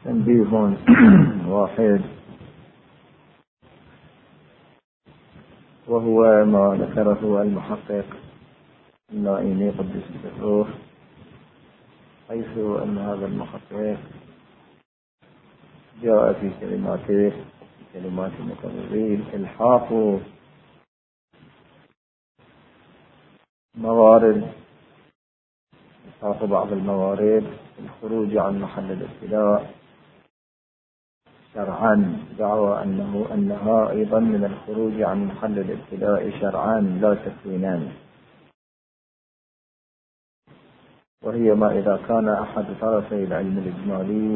تنبيه واحد، وهو ما ذكره المحقق النائمي قدس سره، حيث أن هذا المحقق جاء في كلماته كلمات المقررين إلحاق بعض الموارد الخروج عن محل الابتلاء شرعا، دعوى أنها أيضا من الخروج عن محل الابتلاء شرعا لا تكوينا، وهي ما إذا كان أحد طرفي العلم الإجمالي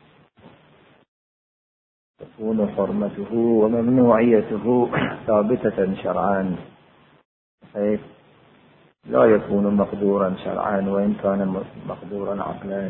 تكون حرمته وممنوعيته ثابتة شرعا، حيث لا يكون مقدورا شرعا وإن كان مقدورا عقلا.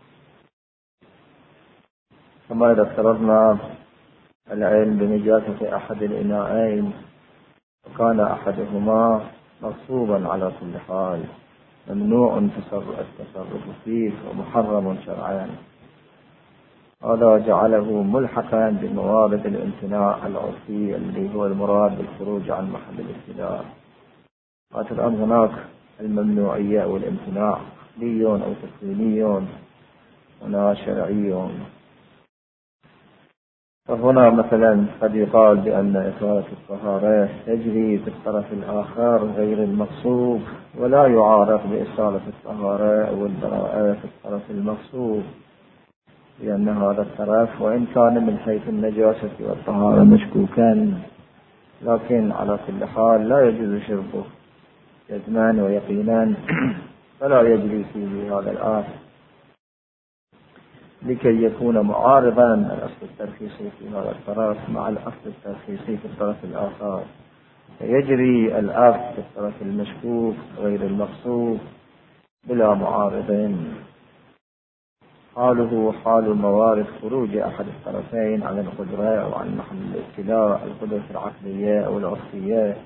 كما إذا افترضنا العلم بنجاسة أحد الإناءين وكان أحدهما مغصوبا على كل حال، ممنوع التصرف فيه ومحرم شرعا، هذا جعله ملحقا بموارد الامتناع العرفي اللي هو المراد بالخروج عن محل الابتلاء. الآن هناك الممنوعية أو الامتناع عقلي أو تكويني، هنا شرعي. فهنا مثلا قد يقال بأن إثارة الطهارة تجري في الطرف الآخر غير المغصوب، ولا يعارض بإثارة الطهارة أو البراءة في الطرف المغصوب، لأن هذا الطرف وإن كان من حيث النجاسة والطهارة مشكوكا، لكن على كل حال لا يجوز شربه جزما ويقينا، فلا يجري فيه هذا الآثم، لكي يكون معارضا الأصل الترخيصي في هذا الطرف مع الأصل الترخيصي في الطرف الآخر، فيجري الأخذ في الطرف المشكوك غير المقصود بلا معارض. حاله حال موارد خروج أحد الطرفين عن القدرة أو عن محل الابتلاء، القدرة العقلية أو العرفية،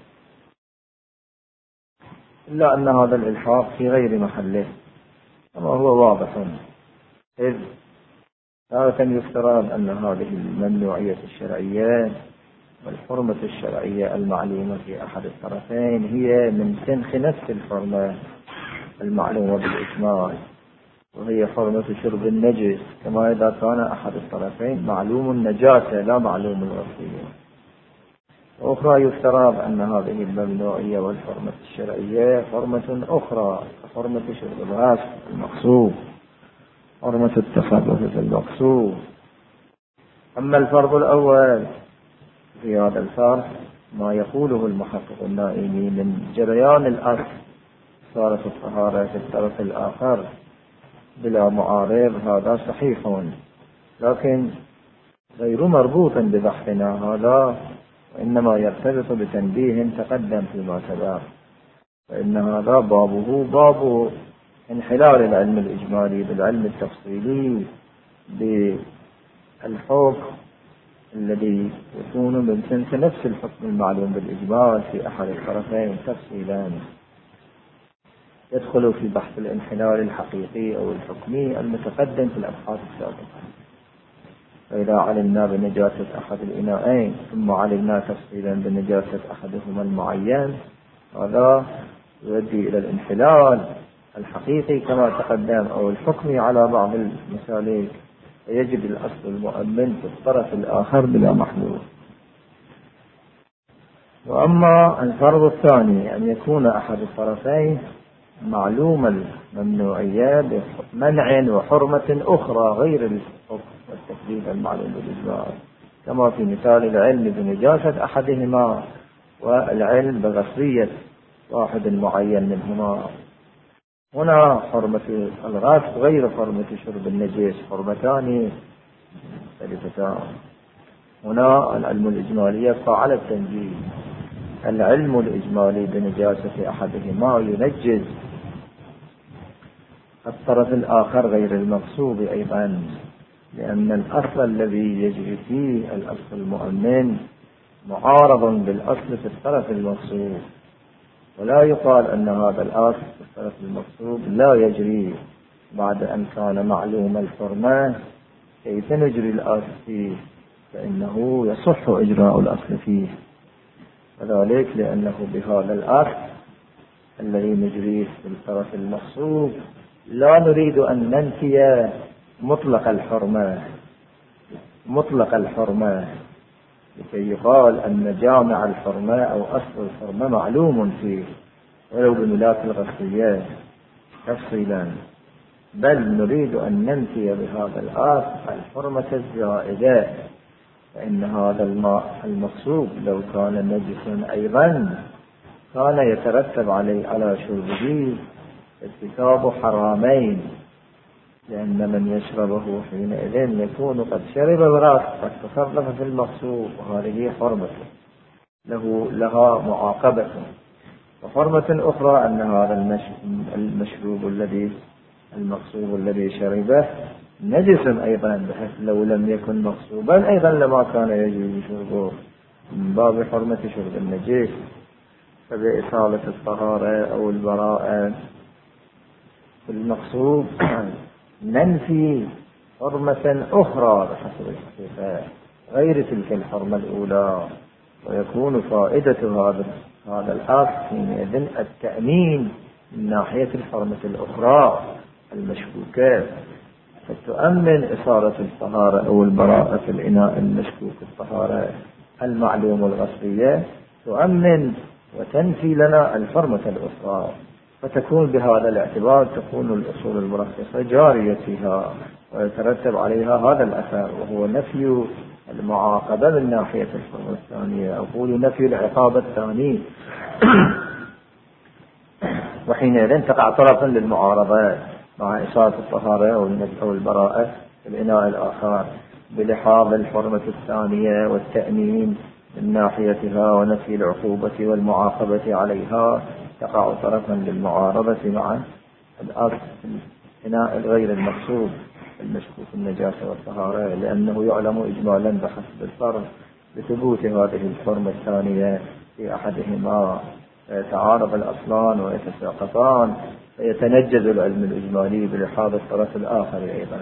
إلا أن هذا الإلحاق في غير محله كما هو واضح، إذ تارة يفترض أن هذه الممنوعية الشرعية والحرمة الشرعية المعلومة في أحد الطرفين هي من سنخ نفس الحرمة المعلومة بالإجمال، وهي حرمة شرب النجس، كما إذا كان أحد الطرفين معلوم النجاسة لا معلوم العرفية. وأخرى يفترض أن هذه الممنوعية والحرمة الشرعية حرمة أخرى، حرمة شرب الغاز المقصود، حرمة التصرف في المقصود. أما الفرض الأول في هذا الفرض ما يقوله المحقق النائمي من جريان الأصل صارت الطهارة في الطرف الآخر بلا معارض، هذا صحيح، لكن غير مربوط ببحثنا هذا، وإنما يرتبط بتنبيه تقدم فيما سبق، فإن هذا بابه باب انحلال العلم الإجمالي بالعلم التفصيلي بالحكم الذي يكون من سنس نفس الحكم المعلوم بالإجمال في أحد الطرفين تفصيلا، يدخل في بحث الانحلال الحقيقي أو الحكمي المتقدم في الأبحاث السابقة. فإذا علمنا بنجاسة أحد الإناءين ثم علمنا تفصيلا بنجاسة أحدهما المعين، هذا يؤدي إلى الانحلال الحقيقي كما تقدم أو الحكمي على بعض المسالك، فيجب الأصل المؤمن في الطرف الآخر بلا محلول. وأما الفرض الثاني أن يكون أحد الطرفين معلوم الممنوعية بمنع وحرمة أخرى غير الحكم والتكليف المعلوم بالإجمال، كما في مثال العلم بنجاسة أحدهما والعلم بغصبية واحد معين منهما. هنا حرمة الغصب غير حرمة شرب النجس، حرمتان مختلفتان. هنا العلم الإجمالي يبقى على التنجيز، العلم الإجمالي بنجاسة أحدهما ينجز الطرف الآخر غير المغصوب أيضا، لأن الأصل الذي يجري فيه الأصل المؤمن معارض بالأصل في الطرف المغصوب، ولا يقال أن هذا الأصل في الطرف المغصوب لا يجري بعد أن كان معلوم الحرمة كيف نجري الأصل فيه؟ فإنه يصح إجراء الأصل فيه، وذلك لأنه بهذا الأصل الذي نجريه بالطرف المخصوص لا نريد أن ننفي مطلق الحرمة لكي يقال أن جامع الحرمة أو أصل الحرمة معلوم فيه ولو بملاك الغصيات تفصيلا، بل نريد أن ننفي بهذا الأصل الحرمة الزائدة، فإن هذا الماء المقصود لو كان نجسا أيضا كان يترتب عليه على شربه ارتكاب حرامين، لأن من يشربه حينئذ يكون قد شرب براس قد تصرف في المقصود، وهذه حرمة لها معاقبة. وحرمة أخرى أن هذا المشروب المقصود الذي شربه نجس أيضا، بحيث لو لم يكن مقصوبا أيضا لما كان يجوز شربه من باب حرمة شرب النجس. فبإصالة الطهارة أو البراءة في المقصود ننفي حرمة أخرى بحسب الحقيقة غير تلك الحرمة الأولى، ويكون فائدة هذا الأصل حينئذ التأمين من ناحية الحرمة الأخرى المشكوكة، فتؤمن إصالة الطهارة أو البراءة في الإناء المشكوك الطهارة المعلوم الغصبية، تؤمن وتنفي لنا الحرمة الأخرى، فتكون بهذا الاعتبار تكون الأصول المرخصة جارية فيها ويترتب عليها هذا الأثر، وهو نفي المعاقبة من ناحية الحرمة الثانية، أقول نفي العقاب الثاني وحينئذ تقع طرفا للمعارضة مع إصالة الطهارة أو البراءة في الإناء الآخر بلحاظ الحرمة الثانية والتأمين من ناحيتها ونفي العقوبة والمعاقبة عليها، تقع طرفا للمعارضة مع الأصل الإناء الغير المقصود المشكوك النجاسة والطهارة، لأنه يعلم إجمالا بحسب الفرض بثبوت هذه الحرمة الثانية في أحدهما، فيتعارض الأصلان ويتساقطان فيتنجز العلم الإجمالي بلحاظ الطرف الآخر أيضا.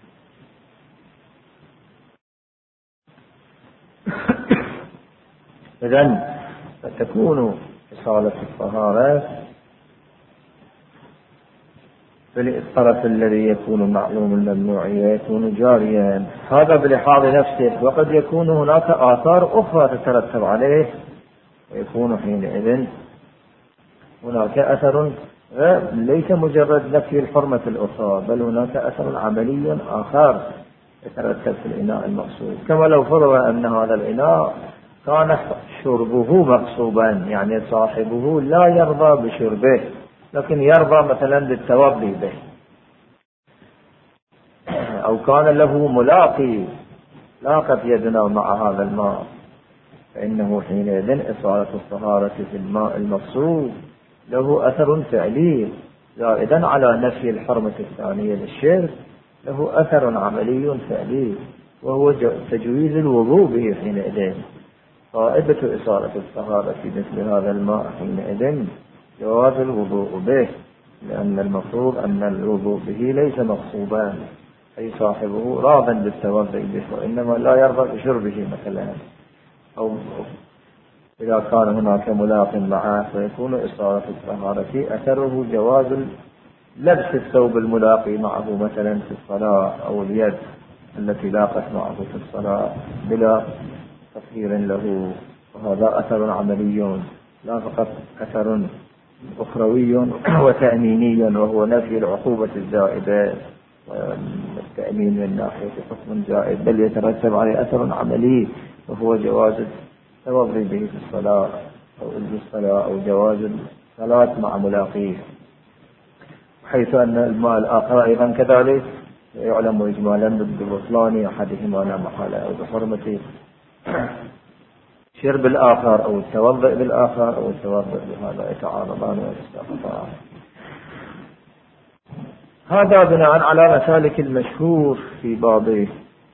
إذن فتكون إصالة الطهارة فالطرف الذي يكون معلوم الممنوعية يكون جاريا، هذا بلحاظ نفسه، وقد يكون هناك آثار أخرى تترتب عليه، ويكون حينئذ هناك أثر ليس مجرد نفي الحرمة الأخرى، بل هناك أثر عملي آخر يترتب في الإناء المقصود، كما لو فرض أن هذا الإناء كان شربه مقصوبا، يعني صاحبه لا يرضى بشربه لكن يرضى مثلا بالتوضي به، أو كان له ملاقي لاقت يدنا مع هذا الماء، فإنه حينئذ إصالة الطهارة في الماء المقصود له أثر فعلي زائدا على نفي الحرمة الثانية للشرب، له أثر عملي فعلي وهو تجويز الوضوء به حينئذ. فائدة إصالة الطهارة في مثل هذا الماء حينئذ جواز الوضوء به، لأن المفروض أن الوضوء به ليس مقصوبا، أي صاحبه راضا بالتوضؤ به وإنما لا يرضى بشربه مثلا، أو إذا كان هناك ملاق معه فيكون إصالة الطهارة أثره جواز لبس الثوب الملاقي معه مثلا في الصلاة، أو اليد التي لاقت معه في الصلاة بلا تطهير له، وهذا أثر عملي لا فقط أثر أخروي وتأميني، وهو نفي العقوبة الزائدة والتأمين من ناحية حكم زائد، بل يترتب عليه أثر عملي وهو جواز التوضي به في الصلاة أو الصلاة أو جواز الصلاة مع ملاقيه، حيث أن الماء الآخر أيضا كذلك يعلم إجمالا ببطلان أحدهما لا محالة، أو بحرمة شرب الآخر أو التوضؤ بالآخر أو التوضؤ بهذا، يتعارضان ويتساقطان. هذا بناء على مسالك المشهور في باب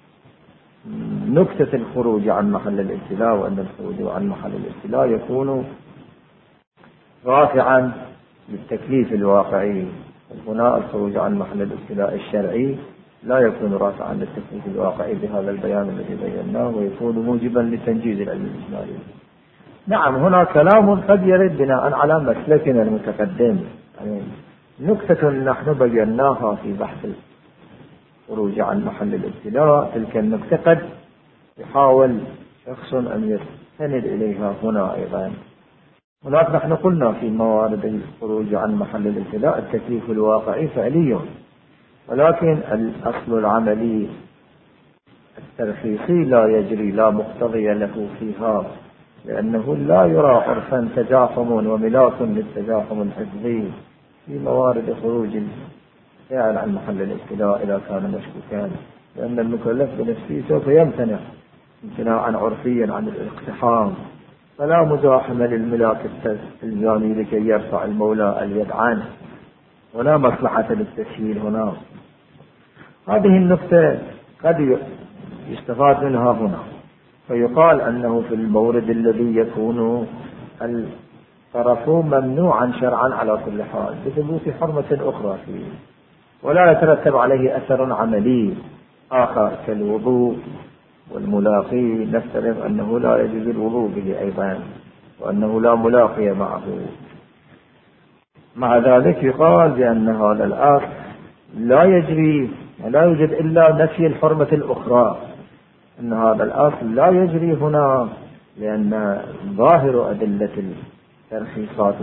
نكتة الخروج عن محل الابتلاء، وأن الخروج عن محل الابتلاء يكون رافعا للتكليف الواقعي. هنا الخروج عن محل الابتلاء الشرعي لا يكون رافعا للتكليف الواقعي بهذا البيان الذي بيناه، ويكون موجبا لتنجيز العلم الإجمالي. نعم، هنا كلام قد يرد بناء على مسلكنا المتقدم، يعني نكتة نحن بيناها في بحث الخروج عن محل الابتلاء. تلك النكتة قد يحاول شخص أن يستند إليها هنا أيضا. هناك نحن قلنا في موارد الخروج عن محل الابتلاء التكليف الواقعي فعلي، ولكن الأصل العملي الترخيصي لا يجري، لا مقتضي له فيها، لأنه لا يرى عرفا تجاحم وملاك للتجاحم الحفظي في موارد خروج الفاعل عن محل الابتلاء إذا كان مشكوكا، لأن المكلف بنفسه سوف يمتنع امتناعا عرفيا عن الاقتحام، فلا مزاحمة للملاك الإلزامي لكي يرفع المولى اليد عنه، ولا مصلحة للتسهيل هنا. هذه النقطة قد يستفاد منها هنا، فيقال أنه في المورد الذي يكون الطرف ممنوعا شرعا على كل حال بثبوت حرمة أخرى فيه، ولا يترتب عليه أثر عملي آخر كالوضوء والملاقي، نفترض أنه لا يجوز الوضوء به أيضا، وأنه لا ملاقي معه. مع ذلك يقال بأن هذا الأصل لا يجري ولا يوجد إلا نفي الحرمة الأخرى، أن هذا الأصل لا يجري هنا، لأن ظاهر أدلة الترخيصات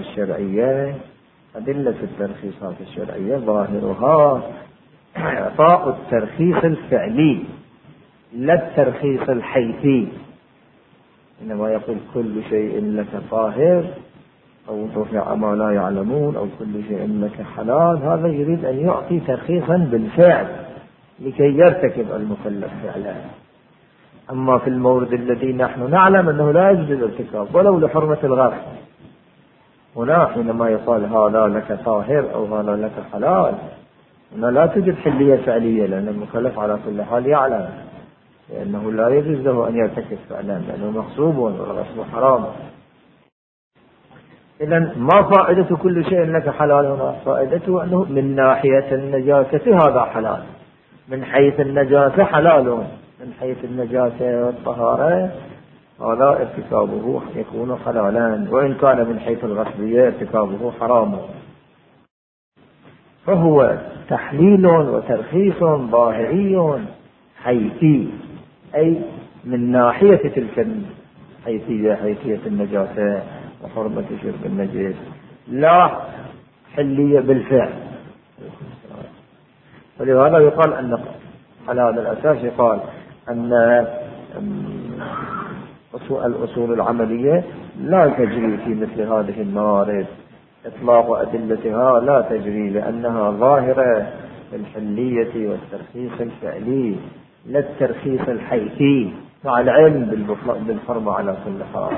الشرعية ظاهرها إعطاء الترخيص الفعلي لا الترخيص الحيثي. إنما يقول كل شيء لك طاهر، أو رفع ما لا يعلمون، أو كل شيء لك حلال، هذا يريد أن يعطي ترخيصا بالفعل لكي يرتكب المكلف فعلا. أما في المورد الذي نحن نعلم أنه لا يجوز الارتكاب ولو لحرمة الغرب، هنا حينما يقال هذا لك طاهر أو هذا لك حلال، هنا لا توجد حلية فعلية، لأن المكلف على كل حال يعلم لأنه لا يجوز له أن يرتكب فعلا، لأنه مغصوب والغصب حرام. إذن ما فائدة كل شيء لك حلال هنا؟ فائدته أنه من ناحية النجاسة هذا حلال، من حيث النجاسة حلال، من حيث النجاسة والطهارة هذا ارتكابه يكون حلالا، وإن كان من حيث الغصبية ارتكابه حرام. فهو تحليل وترخيص ظاهري حيثي، أي من ناحية تلك الحيثية، حيثية النجاسة وحرمة شرب النجس، لا حلية بالفعل. ولهذا يقال أن على هذا الأساس يقال أن الأصول العملية لا تجري في مثل هذه الموارد، إطلاق أدلتها لا تجري، لأنها ظاهرة الحلية والترخيص الفعلي لا الترخيص الحيثي، مع العلم بالحرمة على كل حال.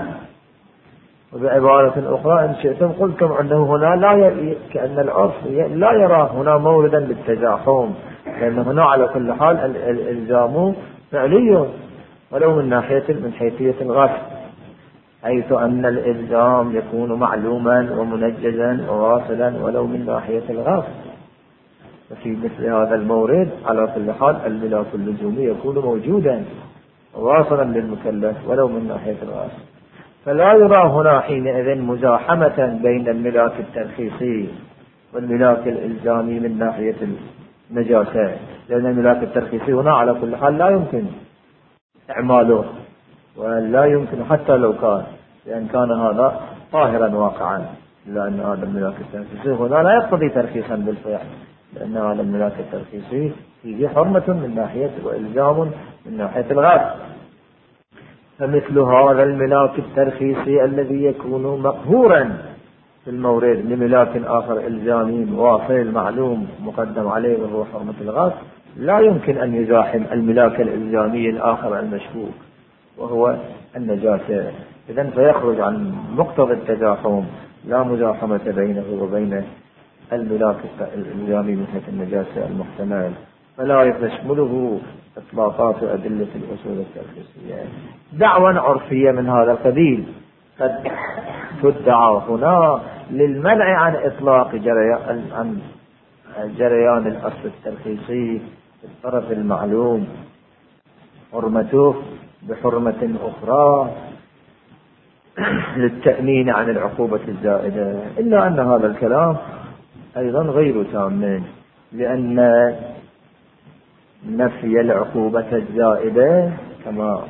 وبعبارة أخرى إن شئتم قلتم أنه هنا كأن العرف لا يرى هنا موردا للتزاحم، لأن هنا على كل حال الإلزام فعلي ولو من حيثية الغصب، حيث أن الإلزام يكون معلوما ومنجزا وواصلا ولو من ناحية الغصب. وفي مثل هذا المورد على كل حال الملاك اللزومي يكون موجودا وواصلا للمكلف ولو من ناحية الغصب، فلا يرى هنا حينئذ مزاحمة بين الملاك الترخيصي والملاك الإلزامي من ناحية النجاسة، لأن الملاك الترخيصي هنا على كل حال لا يمكن إعماله، ولا يمكن حتى لو كان، لأن كان هذا طاهرا واقعا، لأن هذا الملاك الترخيصي هنا لا يقتضي ترخيصا بالفعل، لأن هذا الملاك الترخيصي فيه حرمة من ناحية وإلزام من ناحية الغرب. فمثل هذا الملاك الترخيصي الذي يكون مقهورا في المورد لملاك آخر إلزامي واصل معلوم مقدم عليه وهو حرمة الغصب، لا يمكن أن يزاحم الملاك الإلزامي الآخر المشكوك وهو النجاسة. إذن فيخرج عن مقتضى التزاحم، لا مزاحمة بينه وبين الملاك الإلزامي من حيث النجاسة المحتمل، فلا يشمله إطلاقات أدلة الأصول الترخيصية. دعوى عرفية من هذا القبيل قد تدعى هنا للمنع عن إطلاق جريان الأصل الترخيصي الطرف المعلوم حرمته بحرمة أخرى للتأمين عن العقوبة الزائدة، إلا أن هذا الكلام أيضا غير تام، لأن نفي العقوبة الزائدة كما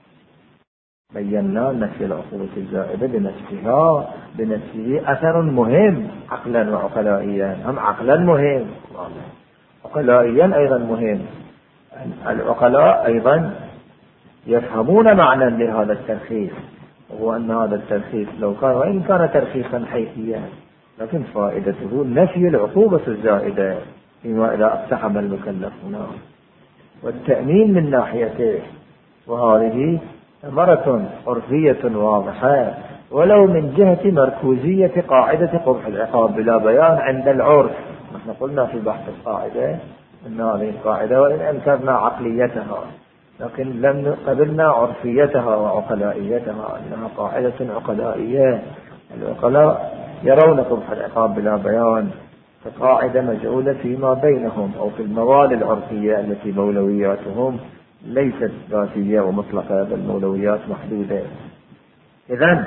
بينا نفي العقوبة الزائدة بنفسه أثر مهم عقلا وعقلائيا، هم عقلا مهم عقلائيا أيضا مهم. العقلاء أيضا يفهمون معنى لهذا الترخيص، وهو أن هذا الترخيص لو كان وإن كان ترخيصا حيثيا لكن فائدته نفي العقوبة الزائدة فيما إذا اقتحم المكلف هنا والتأمين من ناحيته، وهذه ثمرة عرفية واضحة ولو من جهة مركوزية قاعدة قبح العقاب بلا بيان عند العرف. نحن قلنا في بحث القاعدة أن هذه القاعدة وإن أنكرنا عقليتها لكن لم قبلنا عرفيتها وعقلائيتها أنها قاعدة عقلائية. العقلاء يرون قبح العقاب بلا بيان كقاعدة مجعولة فيما بينهم أو في المواد العرفية التي مولوياتهم ليست ذاتية ومطلقة بل مولويات محدودة. إذن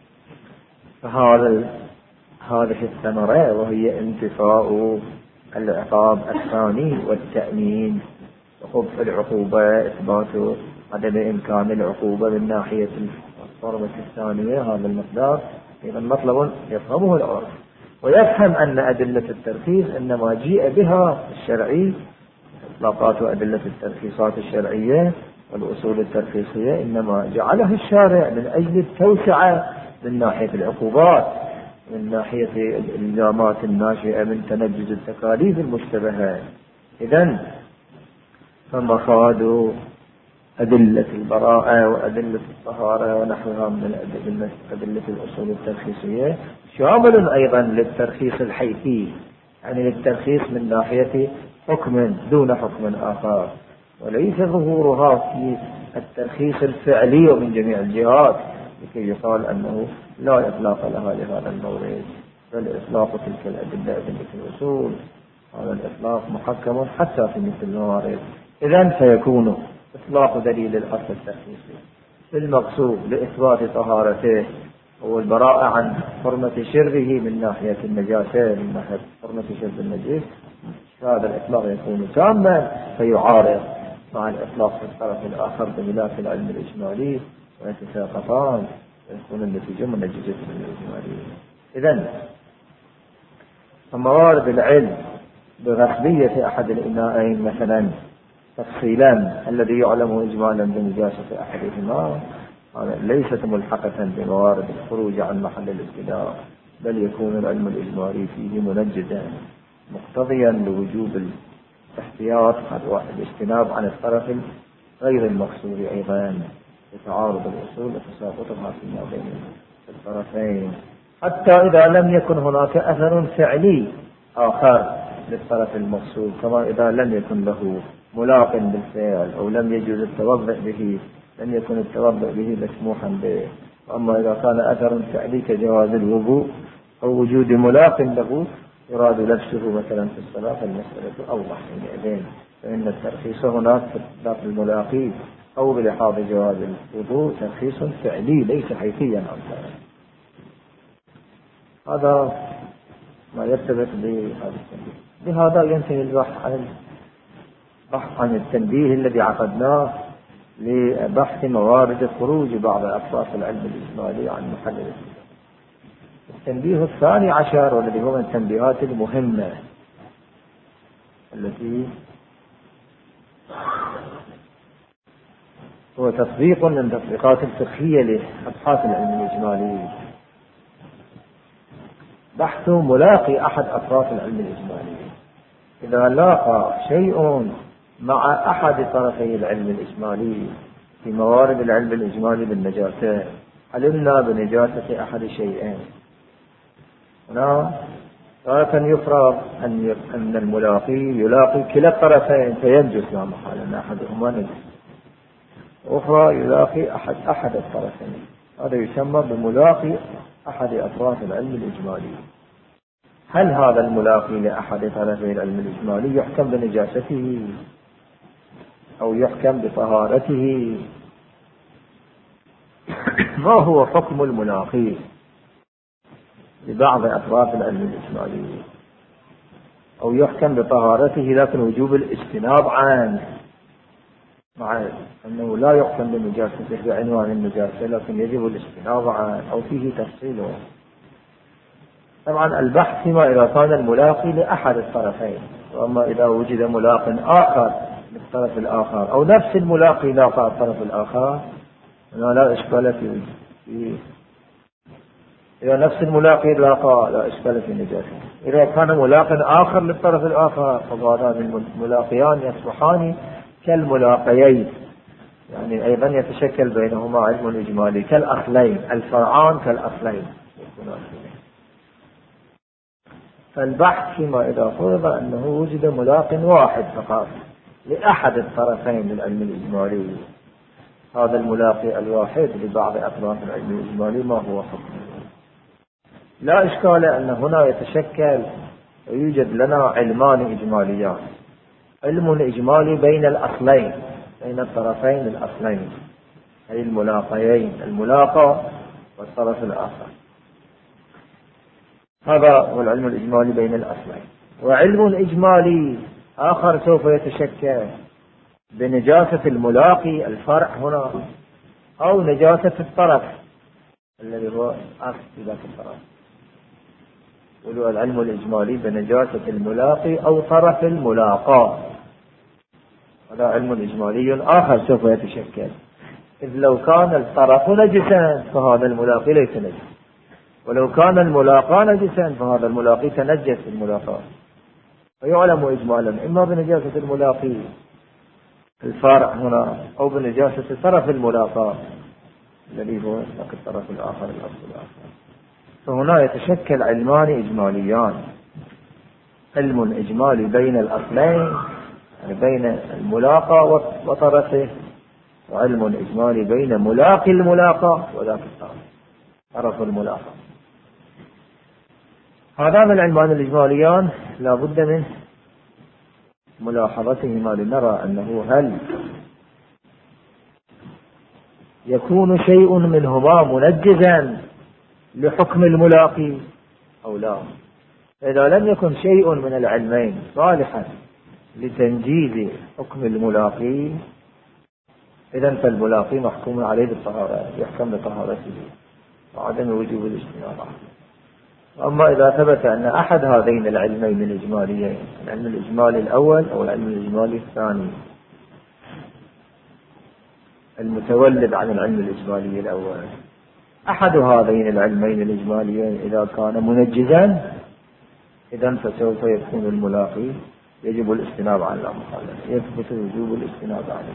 هذه الثمرة وهي انتفاء العقاب الثاني والتأمين وقبح العقوبة، إثبات عدم إمكان العقوبة من ناحية الفرمة الثانية، هذا المقدار إذا مطلب يفهمه العرف ويفهم أن أدلة الترخيص إنما جيء بها الشرعي، إطلاقات وأدلة الترخيصات الشرعية والأصول الترخيصية إنما جعلها الشارع من أجل التوسعة من ناحية العقوبات، من ناحية الإلزامات الناشئة من تنجز التكاليف المشتبهة. إذن فمفاد أدلة البراءة وأدلة الطهارة ونحوها من أدلة الأصول الترخيصية شامل أيضا للترخيص الحيثي، يعني للترخيص من ناحية حكم دون حكم آخر، وليس ظهورها في الترخيص الفعلي من جميع الجهات لكي يقال أنه لا إطلاق لها لهذا المورد، بل إطلاق تلك الأدلة أدلة الأصول هذا الإطلاق محكم حتى في مثل الموارد. إذن فيكون إطلاق دليل الأصل الترخيصي بالمقصود لإثبات طهارته والبراءة عن حرمة شربه من ناحية النجاسة من ناحية حرمة شرب النجس، هذا الإطلاق يكون تاما فيعارض مع الإطلاق في الطرف الآخر بخلاف العلم الإجمالي ويتساقطان ويكون النتيجة منجزة من الإجمالي. إذن موارد العلم بغصبية أحد الإناءين مثلا تفصيلا الذي يعلم إجمالا بنجاسة أحدهما ليست ملحقة بموارد الخروج عن محل الابتلاء، بل يكون العلم الإجمالي فيه منجزا مقتضيا لوجوب الاحتياط والاجتناب عن الطرف غير المقصود أيضا لتعارض الأصول وتساقطها فيما بين الطرفين، حتى إذا لم يكن هناك أثر فعلي آخر للطرف المقصود، كما إذا لم يكن له ملاق بالفعل أو لم يجوز التوضع به لم يكن التوضع به مسموحا به. وأما إذا كان أثر فعلي كجواز الوضوء أو وجود ملاق له يراد لبسه مثلا في الصلاة فالمسألة أوضح حينئذ، فإن الترخيص هناك في إطلاق الملاقي أو بلحاظ جواز الوضوء ترخيص فعلي ليس حيثيا أصلا. هذا ما يرتبط بهذا التنبيه. بهذا ينتهي البحث عن التنبيه الذي عقدناه لبحث موارد خروج بعض أطراف العلم الإجمالي عن محل الابتلاء. التنبيه الثاني عشر والذي هو من التنبيهات المهمة التي هو تطبيق من تطبيقات الفقهية لأبحاث العلم الإجمالي، بحث ملاقي أحد أطراف العلم الإجمالي. إذا لاقى شيء مع أحد طرفي العلم الإجمالي في موارد العلم الإجمالي بالنجاسة علمنا بنجاسة أحد شيئين، هنا تارة يفرض أن الملاقي يلاقي كلا الطرفين فينجس لا محالة أن أحدهما نجس، أخرى يلاقي أحد الطرفين، هذا يسمى بملاقي أحد أطراف العلم الإجمالي. هل هذا الملاقي لأحد طرفي العلم الإجمالي يحكم بنجاسته أو يحكم بطهارته. ما هو حكم الملاقي لبعض أطراف العلم الإجمالي؟ أو يحكم بطهارته لكن وجوب الاجتناب عنه، مع أنه لا يحكم بنجاسته بعنوان النجاسة لكن يجب الاجتناب عنه أو فيه تفصيله. طبعا البحث فيما إذا كان الملاقي لأحد الطرفين، وأما إذا وجد ملاق آخر للطرف الآخر أو نفس الملاقي لاقى الطرف الآخر هنا لا إشكال فيه. إذا نفس الملاقي لاقى لا إشكال في نجاسته. إذا كان ملاق آخر للطرف الآخر فهذان الملاقيان يصبحان كالملاقيين، يعني أيضا يتشكل بينهما علم إجمالي كالأصلين، الفرعان كالأصلين. فالبحث فيما إذا فرض أنه وجد ملاق واحد فقط لأحد الطرفين للعلم الإجمالي، هذا الملاقي الواحد لبعض أطراف العلم الإجمالي ما هو حكمه؟ لا إشكال أن هنا يتشكل ويوجد لنا علمان إجماليان، علم إجمالي بين الأصلين، بين الطرفين الأصلين أي الملاقيين، الملاقى والطرف الآخر، هذا هو العلم الإجمالي بين الأصلين. وعلم إجمالي آخر سوف يتشكل بنجاسة الملاقي الفرع هنا أو نجاسة الطرف الذي هو أصل ذاك الطرف، ولو العلم الإجمالي بنجاسة الملاقي أو طرف الملاقى، هذا علم إجمالي آخر سوف يتشكل. إذ لو كان الطرف نجسا فهذا الملاقي ليس نجس، ولو كان الملاقى نجسا فهذا الملاقي تنجس الملاقى، فيعلم إجمالا إما بنجاسة الملاقي الفارع هنا أو بنجاسة طرف الملاقى الذي هو الطرف الآخر الأصل الآخر. فهنا يتشكل علمان إجماليان، علم إجمالي بين الأصلين يعني بين الملاقى وطرفه، وعلم إجمالي بين ملاقي الملاقى وذاك الطرف طرف الملاقى. هذان العلمان الإجماليان لا بد من ملاحظتهما لنرى أنه هل يكون شيء منهما منجزا لحكم الملاقي أو لا. إذا لم يكن شيء من العلمين صالحا لتنجيز حكم الملاقي إذن فالملاقي محكوم عليه بالطهارة، يحكم بطهارته وعدم وجوب الاجتناب. أما إذا ثبت أن أحد هذين العلمين الإجماليين، العلم الإجمالي الأول أو العلم الإجمالي الثاني المتولد عن العلم الإجمالي الأول، أحد هذين العلمين الإجماليين إذا كان منجزا إذن فسوف يكون الملاقي يجب الاجتناب عن المخالفة، يثبت وجوب الاجتناب عنه.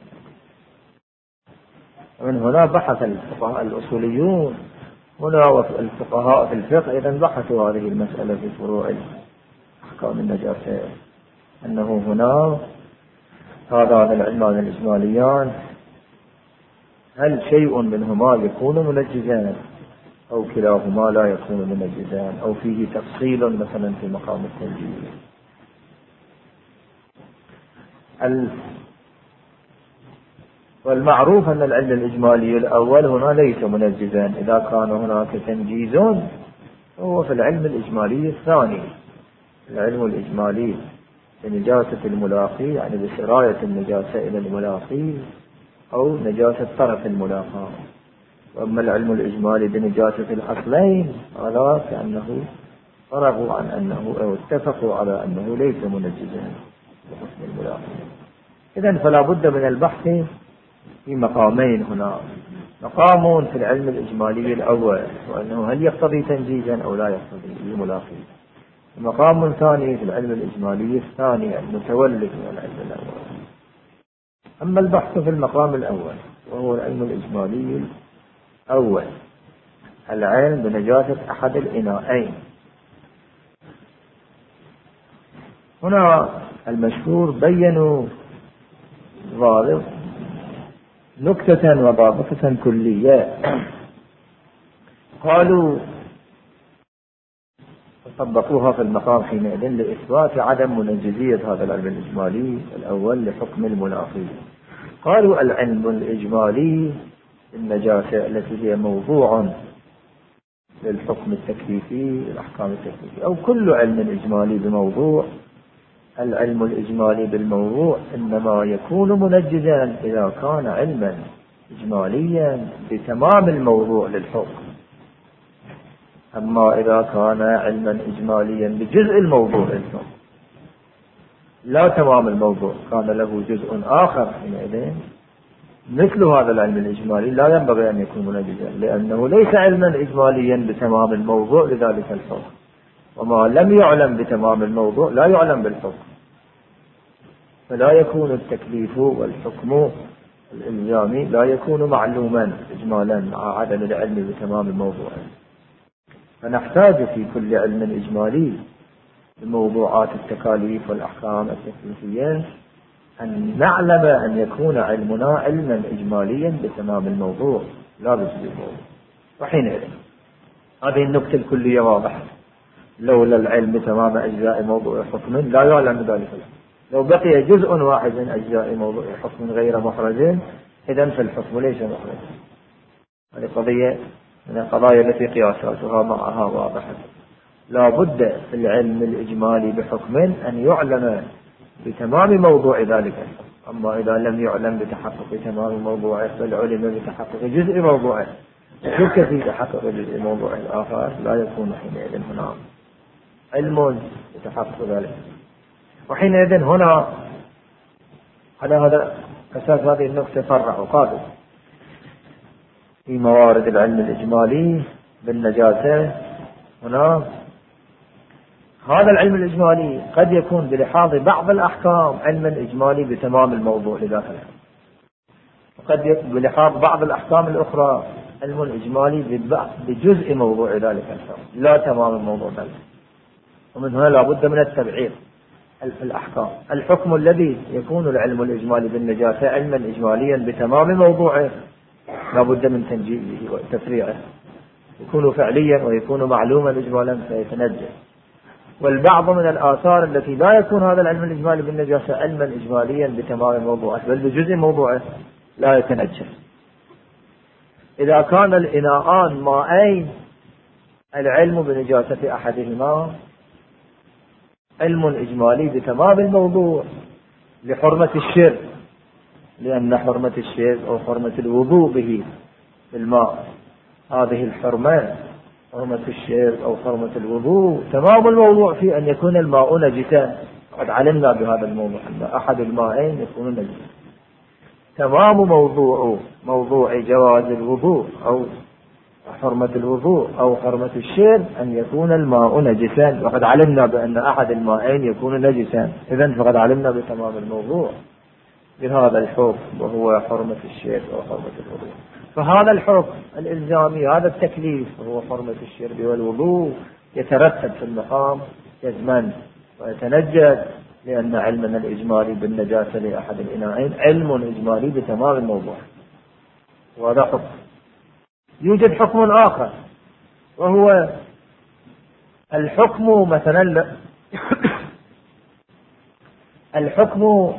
ومن هنا بحث الفقهاء الأصوليون هنا والفقهاء في الفقه إذن بحثوا هذه المسألة في فروع أحكام النجاسة، أنه هنا هذان العلمان الإجماليان هل شيء منهما يكون منجزا أو كلاهما لا يكون منجزا أو فيه تفصيل مثلا في مقام التنجيز. والمعروف أن العلم الإجمالي الأول هنا ليس منجزا، إذا كان هناك تنجيز هو في العلم الإجمالي الثاني، العلم الإجمالي بنجاسة الملاقي يعني بسراية النجاسة إلى الملاقي أو نجاسة طرف الملاقى. وأما العلم الإجمالي بنجاسة الأصلين هذا كأنه فرغوا عن أنه أو اتفقوا على أنه ليس منجزا بحكم الملاقي. إذن فلا بد من البحث في مقامين هنا، مقام في العلم الإجمالي الأول وأنه هل يقتضي تنجيزا أو لا يقتضي الملاقي، مقام ثاني في العلم الإجمالي الثاني المتولد من العلم الأول. أما البحث في المقام الأول وهو العلم الإجمالي الأول، العلم بنجاسة أحد الإناءين، هنا المشهور بينوا ضابط نكتة وضابطة كلية. قالوا وطبقوها في المقام حينئذ لإثبات عدم منجزية هذا العلم الإجمالي الأول لحكم المنافي. قالوا العلم الإجمالي النجاسة التي هي موضوع للحكم التكليفي الأحكام التكليفية أو كل علم إجمالي بموضوع. العلم الإجمالي بالموضوع إنما يكون منجزا إذا كان علما إجماليا بتمام الموضوع للحكم. أما إذا كان علما إجماليا بجزء الموضوع للحكم لا تمام الموضوع كان له جزء آخر حينئذ مثل هذا العلم الإجمالي لا ينبغي أن يكون منجزا لأنه ليس علما إجماليا بتمام الموضوع لذلك الحكم. وما لم يعلم بتمام الموضوع لا يعلم بالحكم. فلا يكون التكليف والحكم الإلزامي لا يكون معلوما إجمالا مع عدم العلم بتمام الموضوع. فنحتاج في كل علم إجمالي بموضوعات التكاليف والأحكام التكليفية أن نعلم أن يكون علمنا علما إجماليا بتمام الموضوع لا بجزء الموضوع. وحينئذ هذه النكتة الكلية واضحة. لولا العلم بتمام أجزاء موضوع حكم لا يعلم ذلك. لو بقي جزء واحد من أجزاء موضوع حكم غير محرز إذن فالحكم ليس محرز. هذه قضية من القضايا التي قياساتها معها واضحة. لا بد في العلم الإجمالي بحكم أن يعلم بتمام موضوع ذلك. أما إذا لم يعلم بتحقق تمام موضوعه بل علم بتحقق جزء موضوعه شك في تحقق جزء موضوع الآخر لا يكون حينئذ هنا علم بتحقق ذلك. وحينئذ هنا على هذا أساس هذه النقطة فرع وقالوا في موارد العلم الإجمالي بالنجاسة هنا هذا العلم الإجمالي قد يكون بلحاظ بعض الأحكام علما إجمالي بتمام الموضوع لذلك الحكم. وقد يكون بلحاظ بعض الأحكام الأخرى علم إجمالي بجزء موضوع ذلك الحكم لا تمام الموضوع ذلك. ومن هنا لا بد من التبعير في الأحكام. الحكم الذي يكون العلم الإجمالي بالنجاسة علما إجماليا بتمام موضوعه لا بد من تنجيزه وتفريعه يكون فعليا ويكون معلوما إجمالا فيتنجز. والبعض من الآثار التي لا يكون هذا العلم الإجمالي بالنجاسة علما إجماليا بتمام موضوعه بل بجزء موضوعه لا يتنجس. إذا كان الإناءان ماءين العلم بنجاسة أحدهما علم إجمالي بتمام الموضوع لحرمة الشرب لأن حرمة الشرب أو حرمة الوضوء به بالماء هذه الحرمة حرمة الشرب أو حرمة الوضوء تمام الموضوع في أن يكون الماء نجسا. قد علمنا بهذا الموضوع أن أحد الماءين يكون نجسا. تمام موضوع جواز الوضوء أو حرمة الوضوء أو حرمة الشرب أن يكون الماء نجسا. وقد علمنا بأن أحد الماءين يكون نجسا إذن فقد علمنا بتمام الموضوع بهذا الحكم وهو حرمة الشرب أو حرمة الوضوء. فهذا الحكم الإلزامي هذا التكليف وهو حرمة الشرب والوضوء يترتب في المقام جزما ويتنجد لأن علمنا الإجمالي بالنجاسة لأحد الإناءين علم إجمالي بتمام الموضوع. وهذا حكم. يوجد حكم آخر وهو الحكم مثلا الحكم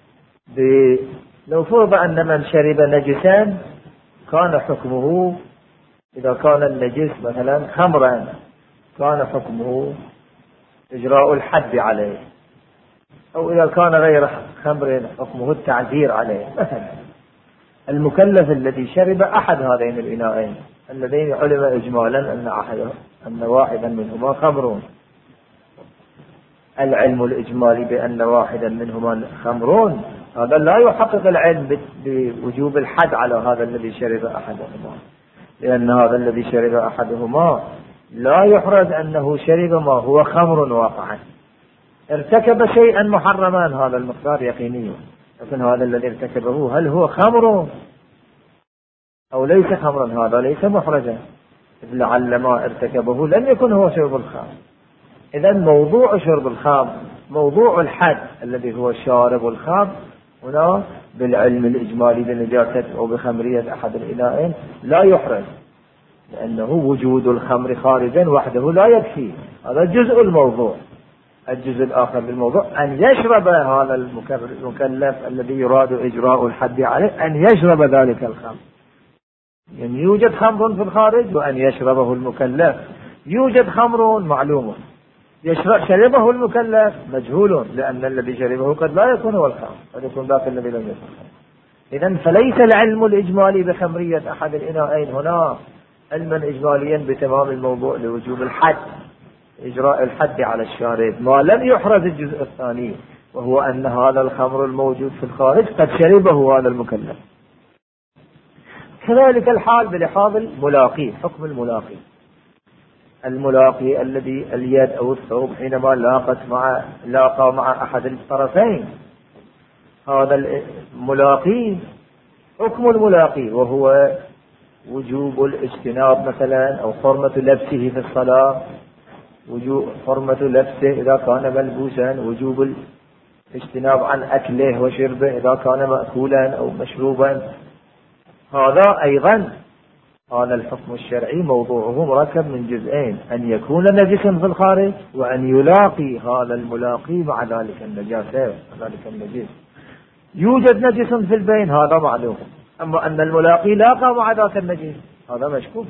لو فرض أن من شرب نجسا كان حكمه إذا كان النجس مثلا خمرا كان حكمه إجراء الحد عليه أو إذا كان غير خمر حكمه التعزير عليه. مثلا المكلف الذي شرب أحد هذين الإناءين الذين علم إجمالا أن واحدا منهما خمر العلم الإجمالي بأن واحدا منهما خمر هذا لا يحقق العلم بوجوب الحد على هذا الذي شرب أحدهما لأن هذا الذي شرب أحدهما لا يحرز أنه شرب ما هو خمر واقعا. ارتكب شيئا محرما هذا المقدار يقيني لكن هذا الذي ارتكبه هل هو خمر أو ليس خمرا هذا ليس محرزا لعل ما ارتكبه لم يكن هو شرب الخمر. إذن موضوع شرب الخمر موضوع الحد الذي هو شارب الخمر هنا بالعلم الإجمالي بنجاسة أو بخمرية أحد الإناءين لا يحرز لأنه وجود الخمر خارجا وحده لا يكفي، هذا جزء الموضوع. الجزء الآخر بالموضوع أن يشرب هذا المكلف الذي يراد إجراء الحد عليه أن يشرب ذلك الخمر، يعني يوجد خمر في الخارج وأن يشربه المكلف. يوجد خمر معلوم، شربه المكلف مجهول، لأن الذي شربه قد لا يكون هو الخمر، قد يكون ذاك الذي لم يشرب. إذن فليس العلم الإجمالي بخمرية أحد الإناءين هنا علما إجماليا بتمام الموضوع لوجوب الحد، إجراء الحد على الشارب، ما لم يحرز الجزء الثاني، وهو أن هذا الخمر الموجود في الخارج قد شربه هذا المكلف. كذلك الحال بلحاظ الملاقي، حكم الملاقي. الملاقي الذي اليد أو الثوب حينما لاقى مع أحد الطرفين، هذا الملاقي حكم الملاقي، وهو وجوب الاجتناب مثلا، أو حرمة لبسه في الصلاة، وجوب حرمة لبسه إذا كان ملبوسا، وجوب الاجتناب عن أكله وشربه إذا كان مأكولا أو مشروبا. هذا أيضا هذا الحكم الشرعي موضوعه مركب من جزئين: أن يكون نجسا في الخارج، وأن يلاقي هذا الملاقي مع ذلك النجاسة ذلك النجس. يوجد نجس في البين هذا معلوم، أما أن الملاقي لاقى مع ذاك النجس هذا مشكوك.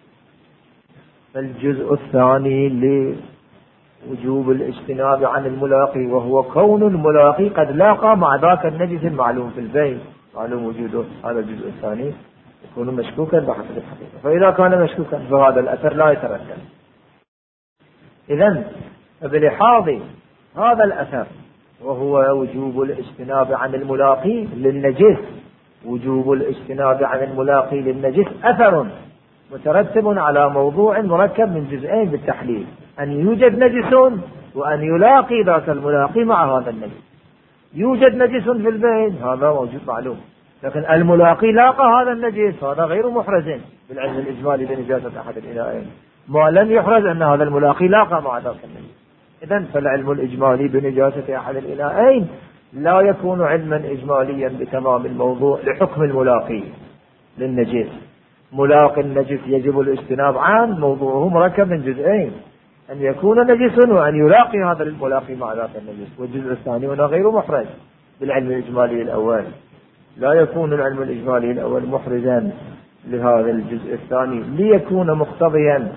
الجزء الثاني لوجوب الاجتناب عن الملاقي، وهو كون الملاقي قد لاقى مع ذاك النجس المعلوم في البين، معلوم وجوده. هذا الجزء الثاني يكون مشكوكا بحسب الحقيقة، فإذا كان مشكوكا فهذا الأثر لا يترتب. إذن بلحاظ هذا الأثر وهو وجوب الاجتناب عن الملاقي للنجس، وجوب الاجتناب عن الملاقي للنجس أثر مترتب على موضوع مركب من جزئين بالتحليل: أن يوجد نجس، وأن يلاقي ذاك الملاقي مع هذا النجس. يوجد نجس في البين هذا موجود معلوم، لكن الملاقي لاقى هذا النجس هذا غير محرز بالعلم الإجمالي بنجاسة أحد الإناءين، ما لم يحرز أن هذا الملاقي لاقى مع ذاك النجس. إذن فالعلم الإجمالي بنجاسة أحد الإناءين لا يكون علما إجماليا بتمام الموضوع لحكم الملاقي للنجس. ملاقي النجس يجب الاجتناب عن موضوعه مركب من جزئين: أن يكون نجس، وأن يلاقي هذا الملاقي مع ذاك النجس. والجزء الثاني هنا غير محرز بالعلم الإجمالي الأول، لا يكون العلم الإجمالي الأول محرزا لهذا الجزء الثاني ليكون مقتضيا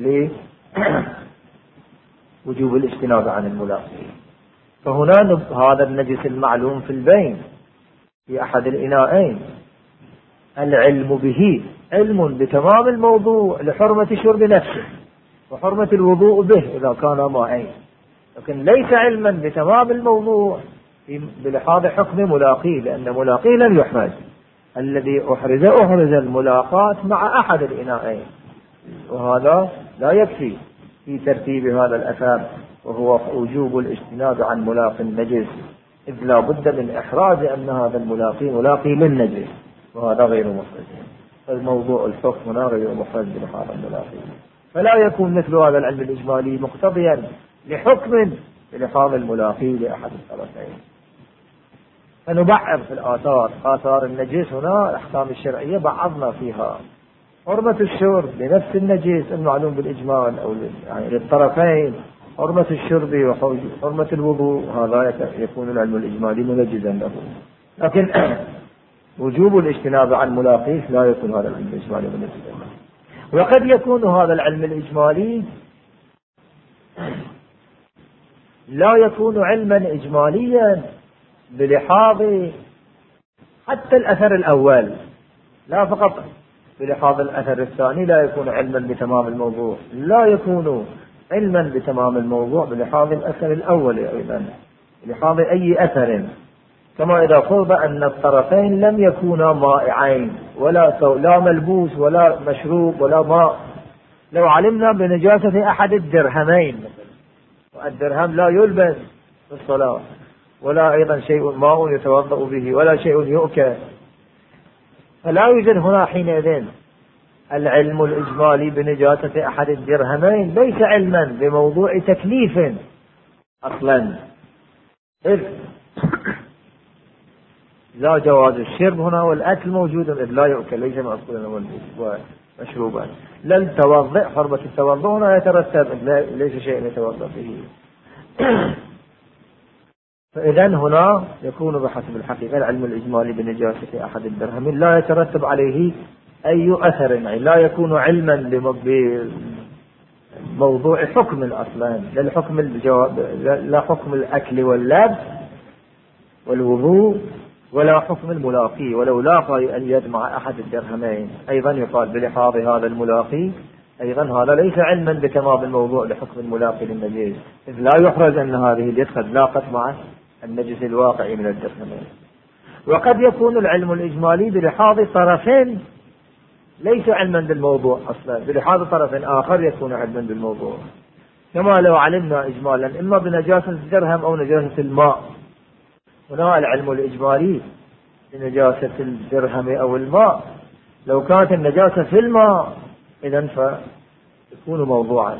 لوجوب الاجتناب عن الملاقي. فهنا هذا النجس المعلوم في البين في أحد الإناءين العلم به علم بتمام الموضوع لحرمة شرب نفسه وحرمة الوضوء به إذا كان ماءين، لكن ليس علما بتمام الموضوع بلحاظ حكم ملاقيه، لأن ملاقيه لم يحرز. الذي أحرز الملاقات مع أحد الإناءين، وهذا لا يكفي في ترتيب هذا الأثر، وهو وجوب الاجتناب عن ملاقي النجس، إذ لا بد من إحراز أن هذا الملاقي ملاقي للنجس، وهذا غير محرز. فالموضوع الحكم هنا غير محرز بلحاظ الملاقي، فلا يكون مثل هذا العلم الإجمالي مقتضيا لحكم بلحاظ الملاقي لأحد الطرفين. فنبعض في الآثار، آثار النجس هنا الأحكام الشرعية بعضنا فيها: حرمة الشرب لنفس النجس المعلوم بالإجمال أو يعني للطرفين، حرمة الشرب وحرمة الوضوء، هذا يكون العلم الإجمالي منجزا له. لكن وجوب الاجتناب عن ملاقيه لا يكون هذا العلم الإجمالي منجزا له. وقد يكون هذا العلم الإجمالي لا يكون علما إجماليا بلحاظ حتى الأثر الأول، لا فقط بلحاظ الأثر الثاني لا يكون علما بتمام الموضوع، لا يكون علما بتمام الموضوع بلحاظ الأثر الأول أيضا، بلحاظ أي أثر، كما إذا فرض أن الطرفين لم يكونا مائعين لا ملبوس ولا مشروب ولا ماء. لو علمنا بنجاسة أحد الدرهمين مثلا، والدرهم لا يلبس في الصلاة، ولا أيضا شيء ماء يتوضأ به، ولا شيء يؤكل، فلا يوجد هنا حينئذ العلم الإجمالي بنجاسة أحد الدرهمين، ليس علما بموضوع تكليف أصلا، إذ لا جواز الشرب هنا، والأكل موجود إذ لا يؤكل، ليس مأكولا مشروبا. لن توضئ، حرمة التوضؤ هنا يترتب ليس شيء يتوضأ به. فإذا هنا يكون بحسب الحقيقة العلم الإجمالي بنجاسة أحد الدرهمين لا يترتب عليه أي أثر، يعني لا يكون علما بموضوع حكم أصلا، لا حكم الأكل واللبس والوضوء، ولا حكم الملاقي. ولو لاقى اليد مع أحد الدرهمين أيضا يقال بلحاظ هذا الملاقي، أيضا هذا ليس علما بتمام الموضوع لحكم الملاقي للنجس، إذ لا يحرز أن هذه اليد قد لاقت مع النجس الواقع من الدرهمين. وقد يكون العلم الإجمالي بلحاظ طرفين ليس علما بالموضوع أصلا، بلحاظ طرف آخر يكون علما بالموضوع، كما لو علمنا إجمالا إما بنجاسة الدرهم أو نجاسة الماء. هنا العلم الإجمالي بنجاسة الدرهم أو الماء، لو كانت النجاسة في الماء إذن فيكون موضوعا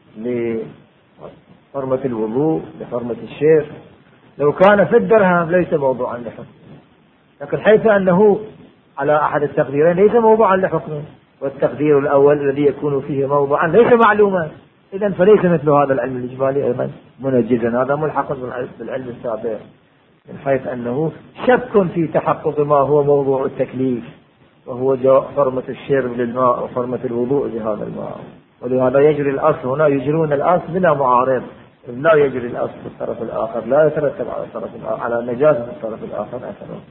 لحرمة الوضوء لحرمة الشرب. لو كان في الدرهم ليس موضوعا لحكمه، لكن حيث أنه على أحد التقديرين ليس موضوعا لحكمه، والتقدير الأول الذي يكون فيه موضوعا ليس معلوما، إذن فليس مثل هذا العلم الإجمالي أيضا منجزا. هذا ملحق بالعلم السابق، من حيث أنه شك في تحقق ما هو موضوع التكليف، وهو حرمة الشرب للماء وحرمة الوضوء بهذا الماء. ولهذا يجري الأصل هنا، يجرون الأصل بلا معارض، لا يجري الأصل في الطرف الآخر، لا يترتب على الطرف الآخر على نجاسة الطرف الآخر أثره.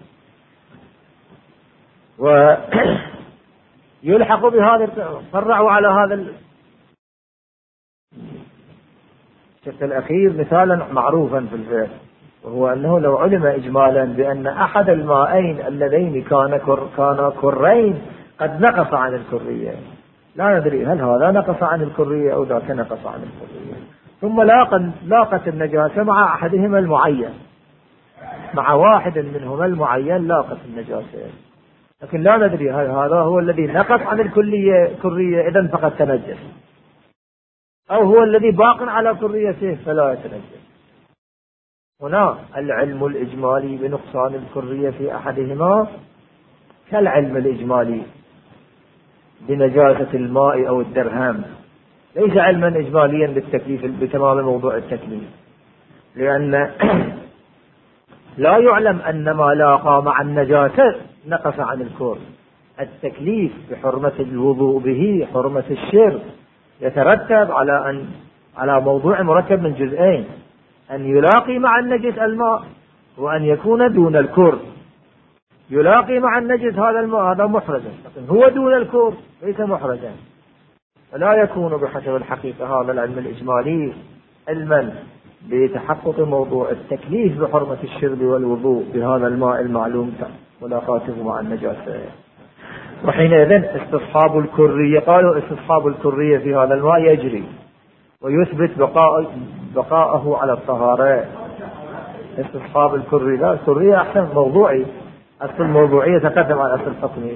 ويلحق بهذا، فرعوا على هذا الشق الأخير مثالا معروفا في الفقه، وهو أنه لو علم إجمالا بأن أحد المائين اللذين كان كرين قد نقص عن الكرية، لا ندري هل هذا نقص عن الكرية أو ذاك نقص عن الكرية، ثم لاقت النجاسة مع أحدهما المعين، مع واحد منهما المعين لاقت النجاسة، لكن لا ندري هل هذا هو الذي نقص عن الكرية إذن فقد تنجس، أو هو الذي باق على كريته فلا يتنجس. هنا العلم الإجمالي بنقصان الكرية في أحدهما كالعلم الإجمالي بنجاسة الماء أو الدرهم، ليس علما إجماليا بالتكليف بتمام موضوع التكليف، لأن لا يعلم أن ما لاقى مع النجاسة نقص عن الكر. التكليف بحرمة الوضوء به حرمة الشرب يترتب على موضوع مركب من جزئين، أن يلاقي مع النجس الماء وأن يكون دون الكر. يلاقي مع النجس هذا الماء هذا محرزا، لكن هو دون الكر ليس محرزا، فلا يكون بحسب الحقيقة هذا العلم الإجمالي علما بتحقق موضوع التكليف بحرمة الشرب والوضوء بهذا الماء المعلوم ملاقاته مع النجاسة. وحينئذ استصحاب الكرية، قالوا استصحاب الكرية في هذا الماء يجري ويثبت بقاءه على الطهارة. استصحاب الكرية، لا الكرية أحسن موضوعي، أصل موضوعية تقدم على أصل حكمي.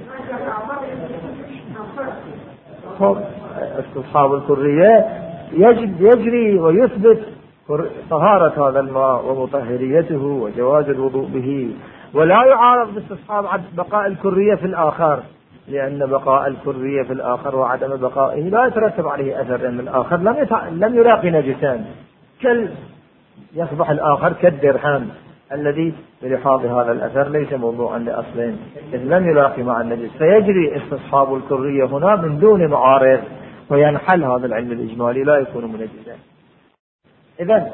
استصحاب الكرية يجري ويثبت طهارة هذا الماء ومطهريته وجواز الوضوء به، ولا يعارض باستصحاب بقاء الكرية في الآخر، لأن بقاء الكرية في الآخر وعدم بقائه لا يترتب عليه أثر، لأن الآخر لم يلاقي نجسان، يصبح الآخر كالدرهم الذي بلحاظ هذا الأثر ليس موضوعا لأصلين إذ لم يلاقي مع النجس، فيجري استصحاب الكرية هنا من دون معارض، وينحل هذا العلم الإجمالي لا يكون منجسا. إذن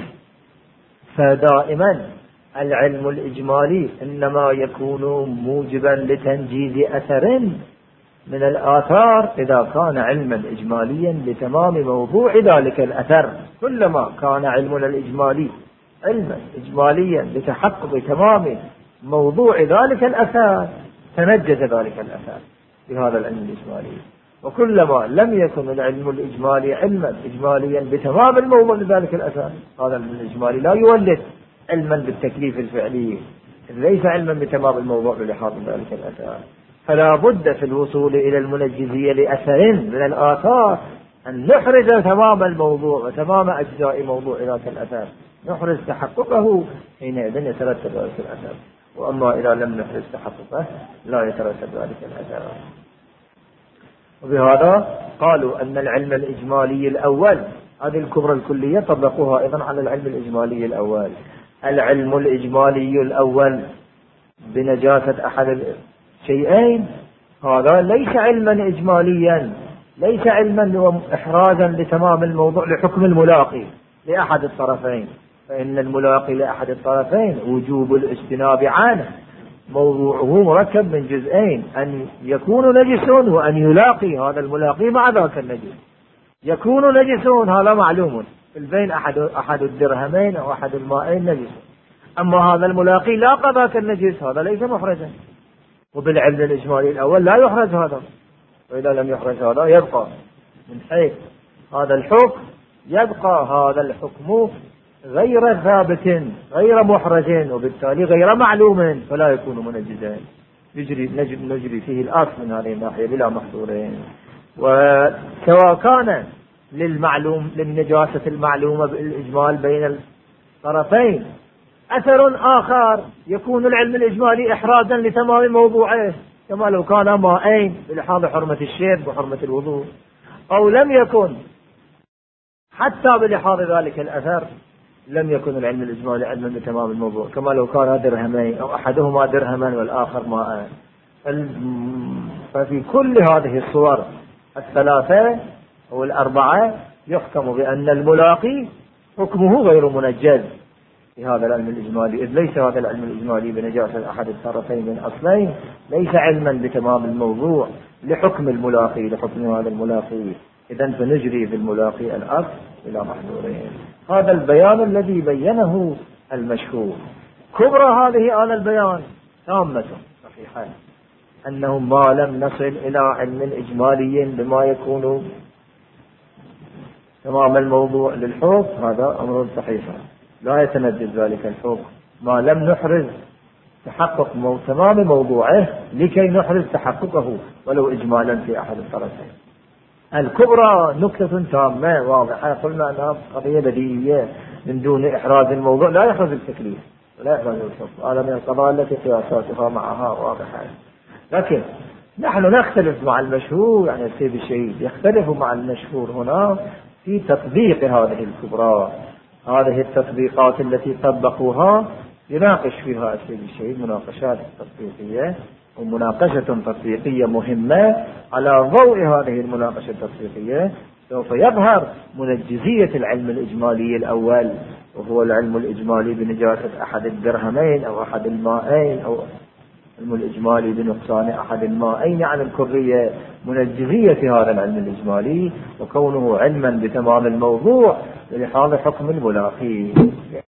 فدائما العلم الإجمالي إنما يكون موجبا لتنجيز أثر من الآثار إذا كان علما إجماليا لتمام موضوع ذلك الأثر. كلما كان علمنا الإجمالي علما إجماليا لتحقق تمام موضوع ذلك الأثر تنجز ذلك الأثر بهذا العلم الإجمالي، وكلما لم يكن العلم الإجمالي علما إجماليا بتمام الموضوع لذلك الأثر هذا العلم الإجمالي لا يولد علما بالتكليف الفعلي، ليس علما بتمام الموضوع بلحاظ ذلك الأثر. فلا بد في الوصول إلى المنجزية لأثر من الآثار أن نحرز تمام الموضوع وتمام أجزاء موضوع ذلك الأثر، نحرز تحققه، حينئذ يترتب ذلك الأثر. وأما إذا لم نحرز تحققه لا يترتب ذلك الأثر. وبهذا قالوا أن العلم الإجمالي الأول، هذه الكبرى الكلية طبقوها أيضا على العلم الإجمالي الأول. العلم الإجمالي الأول بنجاسة أحد الشيئين هذا ليس علما إجماليا، ليس علما إحرازا لتمام الموضوع لحكم الملاقي لأحد الطرفين، فإن الملاقي لأحد الطرفين وجوب الاجتناب عنه موضوعه مركب من جزئين، أن يكون نجس وأن يلاقي هذا الملاقي مع ذاك النجس. يكون نجس هذا معلوم في البين، أحد الدرهمين أو أحد المائين نجس، أما هذا الملاقي لاقى ذاك النجس هذا ليس محرزا. وبالعلم الإجمالي الأول لا يحرز هذا، وإذا لم يحرز هذا يبقى من حيث هذا الحكم، يبقى هذا الحكم غير ثابت غير محرز وبالتالي غير معلوم، فلا يكون منجزا، نجري فيه الأصل من هذه الناحية بلا محظورين. وسواء كان للنجاسة المعلومة بالإجمال بين الطرفين أثر آخر يكون العلم الإجمالي إحرازا لتمام موضوعه، كما لو كان مائين بلحاظ حرمة الشرب وحرمة الوضوء، أو لم يكن حتى بلحاظ ذلك الأثر لم يكن العلم الإجمالي علما لتمام الموضوع، كما لو كان درهمين أو أحدهما درهما والآخر ماء. ففي كل هذه الصور الثلاثة أو الأربعة يحكم بأن الملاقي حكمه غير منجز في هذا العلم الإجمالي، إذ ليس هذا العلم الإجمالي بنجاسة أحد الطرفين من أصلين، ليس علما بتمام الموضوع لحكم الملاقي، لحكم هذا الملاقي، إذن فنجري بالملاقي الأصل إلى محظورين. هذا البيان الذي بينه المشهور. كبرى هذه آل البيان تامة صحيحة، أنه ما لم نصل إلى علم إجمالي بما يكون تمام الموضوع للحكم هذا أمر صحيح، لا يتنجز ذلك الحكم ما لم نحرز تحقق تمام موضوعه لكي نحرز تحققه ولو إجمالا في أحد الطرفين. الكبرى نكتة تامة واضحة، قلنا أنها قضية بديهية من دون إحراز الموضوع لا يحرز التكليف ولا يحرز الحكم، هذا من القضايا التي قياساتها معها واضحة. لكن نحن نختلف مع المشهور، يعني السيد الشهيد يختلف مع المشهور هنا في تطبيق هذه الكبرى. هذه التطبيقات التي طبقوها يناقش فيها السيد الشهيد مناقشات تطبيقية، ومناقشة تطبيقية مهمة. على ضوء هذه المناقشة التطبيقية سوف يظهر منجزية العلم الإجمالي الأول، وهو العلم الإجمالي بنجاسة أحد الدرهمين أو أحد المائين، أو العلم الإجمالي بنقصان أحد المائين عن الكرية. منجزية هذا العلم الإجمالي وكونه علما بتمام الموضوع لحاظ حكم الملاقي.